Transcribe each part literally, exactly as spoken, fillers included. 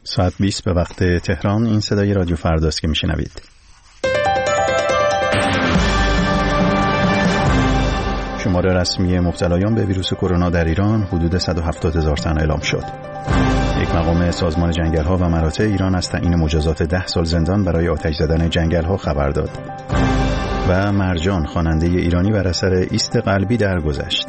ساعت بیست به وقت تهران. این صدای رادیو فرداست که میشنوید. شماره رسمی مبتلایان به ویروس کرونا در ایران حدود صد و هفتاد هزار تن اعلام شد. یک مقام سازمان جنگل‌ها و مراتع ایران از تعیین مجازات ده سال زندان برای آتش زدن جنگل‌ها خبر داد. و مرجان خواننده ایرانی بر اثر ایست قلبی درگذشت.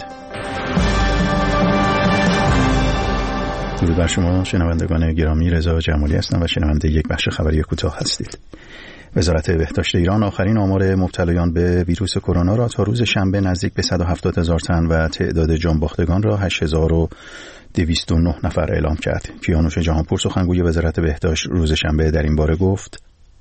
درود بر شما شنوندگان گرامی، رضا جمالی هستم و شنونده یک بخش خبری کوتاه هستید. وزارت بهداشت ایران آخرین آمار مبتلایان به ویروس کرونا را تا روز شنبه نزدیک به صد و هفتاد هزار تن و تعداد جانباختگان را هشت هزار و دویست و نه نفر اعلام کرد. کیانوش جهانپور سخنگوی وزارت بهداشت روز شنبه در این باره گفت: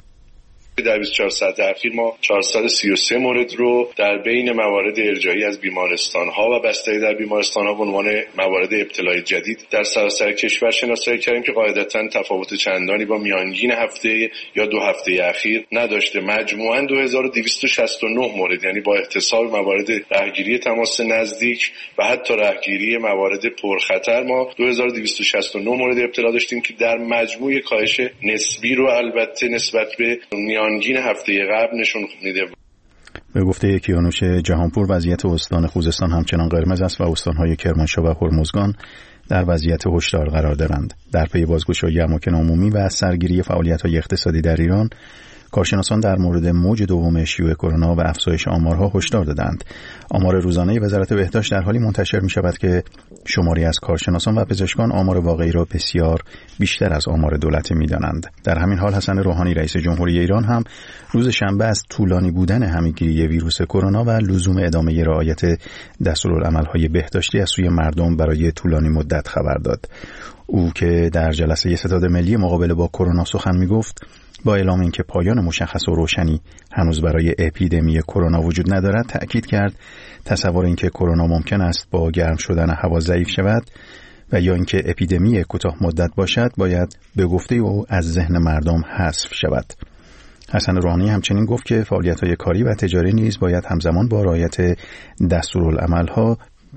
در بیست و چهار ساعت اخیر ما چهارصد و سی و سه مورد رو در بین موارد ارجاعی از بیمارستان‌ها و بستری در بیمارستان‌ها به عنوان موارد ابتلای جدید در سراسر کشور شناسایی کردیم که قاعدتاً تفاوت چندانی با میانگین هفته یا دو هفته اخیر نداشته. مجموعاً دو هزار و دویست و شصت و نه مورد، یعنی با احتساب موارد رهگیری تماس نزدیک و حتی رهگیری موارد پرخطر، ما دو هزار و دویست و شصت و نه مورد ابتلا داشتیم که در مجموع کاهش نسبی رو البته نسبت به میانگین هفته قبل نشون میده. به گفته کیانوش جهانپور، وضعیت استان خوزستان همچنان قرمز است و استان‌های کرمانشاه و هرمزگان در وضعیت هشدار قرار دارند. در پی بازگشایی اماکن عمومی و سرگیری فعالیت‌های اقتصادی در ایران، کارشناسان در مورد موج دوم شیوع کرونا و افزایش آمارها هشدار دادند. آمار روزانه وزارت بهداشت در حالی منتشر می‌شود که شماری از کارشناسان و پزشکان آمار واقعی را بسیار بیشتر از آمار دولتی می‌دانند. در همین حال حسن روحانی رئیس جمهوری ایران هم روز شنبه از طولانی بودن همه‌گیری ویروس کرونا و لزوم ادامه رعایت دستورالعمل‌های بهداشتی از سوی مردم برای طولانی مدت خبر داد. او که در جلسه ستاد ملی مقابله با کرونا سخن می‌گفت، با اعلام اینکه پایان مشخص و روشنی هنوز برای اپیدمی کرونا وجود ندارد، تأکید کرد تصور اینکه کرونا ممکن است با گرم شدن هوا ضعیف شود و یا اینکه اپیدمی کوتاه مدت باشد باید به گفته او از ذهن مردم حذف شود. حسن روحانی همچنین گفت که فعالیت‌های کاری و تجاری نیز باید همزمان با رعایت دستورالعمل‌ها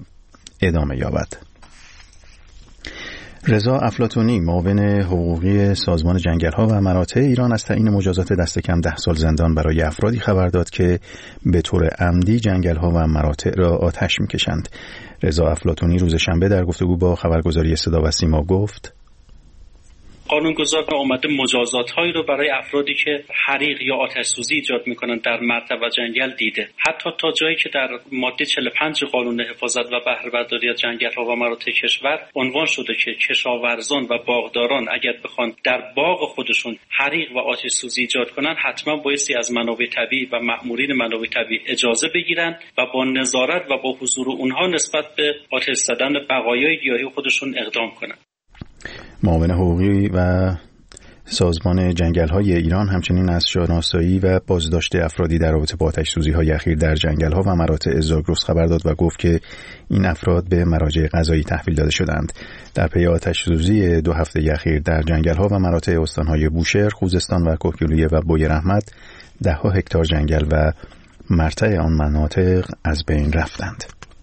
ادامه یابد. رضا افلاطونی، معاون حقوقی سازمان جنگل‌ها و مراتع ایران، از تعیین مجازات دست کم ده سال زندان برای افرادی خبر داد که به طور عمدی جنگل‌ها و مراتع را آتش می‌کشند. رضا افلاطونی روز شنبه در گفتگو با خبرگزاری صدا و سیما گفت: قانونگذار آمده مجازات‌هایی رو برای افرادی که حریق یا آتش سوزی ایجاد می‌کنند در مرتع و جنگل دیده. حتی تا جایی که در ماده چهل و پنج قانون حفاظت و بهره برداری از جنگل‌ها و مراتع کشور عنوان شده که کشاورزان و باغداران اگر بخوان در باغ خودشون حریق و آتش سوزی ایجاد کنن، حتما بایستی از منابع طبیعی و مأمورین منابع طبیعی اجازه بگیرن و با نظارت و با حضور اونها نسبت به آتش زدن بقایای گیاهی خودشون اقدام کنن. معاون حقوقی و سازمان جنگل‌های ایران همچنین از شناسایی و بازداشت افرادی در رابطه با آتش‌سوزی‌های اخیر در جنگل‌ها و مراتع زاگرس خبر داد و گفت که این افراد به مراجع قضایی تحویل داده شدند. در پی آتش‌سوزی دو هفته اخیر در جنگل‌ها و مراتع استان‌های بوشهر، خوزستان و کهگیلویه و بوی رحمت، ده‌ها هکتار جنگل و مرتع آن مناطق از بین رفتند.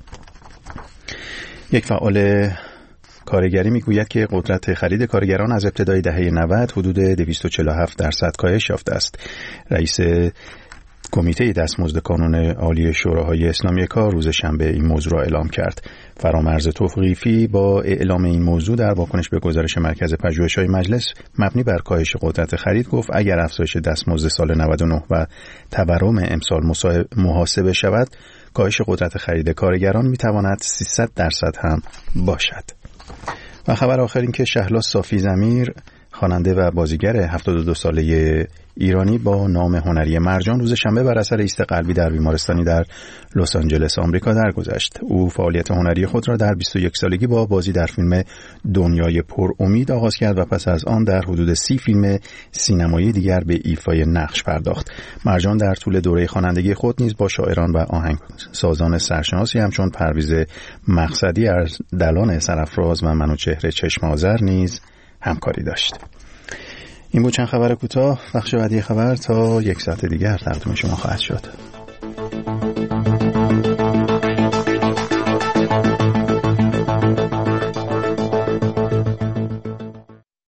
یک فعال کارگری میگوید که قدرت خرید کارگران از ابتدای دهه نود حدود دویست و چهل و هفت درصد کاهش یافته است. رئیس کمیته دستمزد کانون عالی شوراهای اسلامی کار روز شنبه این موضوع را اعلام کرد. فرامرز توقیفی با اعلام این موضوع در واکنش به گزارش مرکز پژوهش‌های مجلس مبنی بر کاهش قدرت خرید گفت اگر افزایش دستمزد سال نود و نه و تورم امسال محاسبه شود، کاهش قدرت خرید کارگران میتواند سیصد درصد هم باشد. و خبر آخر این که شهلا صافی ضمیر، خواننده و بازیگر هفتاد و دو ساله ایرانی با نام هنری مرجان، روز شنبه بر اثر ایست قلبی در بیمارستانی در لس آنجلس آمریکا درگذشت. او فعالیت هنری خود را در بیست و یک سالگی با بازی در فیلم دنیای پر امید آغاز کرد و پس از آن در حدود سی فیلم سینمایی دیگر به ایفای نقش پرداخت. مرجان در طول دوره خوانندگی خود نیز با شاعران و آهنگسازان سرشناسی همچون پرویز مقصدی، ارسلان سرافراز و منوچهر چشم آذر نیز همکاری داشت. این بود چند خبر کوتاه. بخش بعدی خبر تا یک ساعت دیگر تقدیم شما خواهد شد.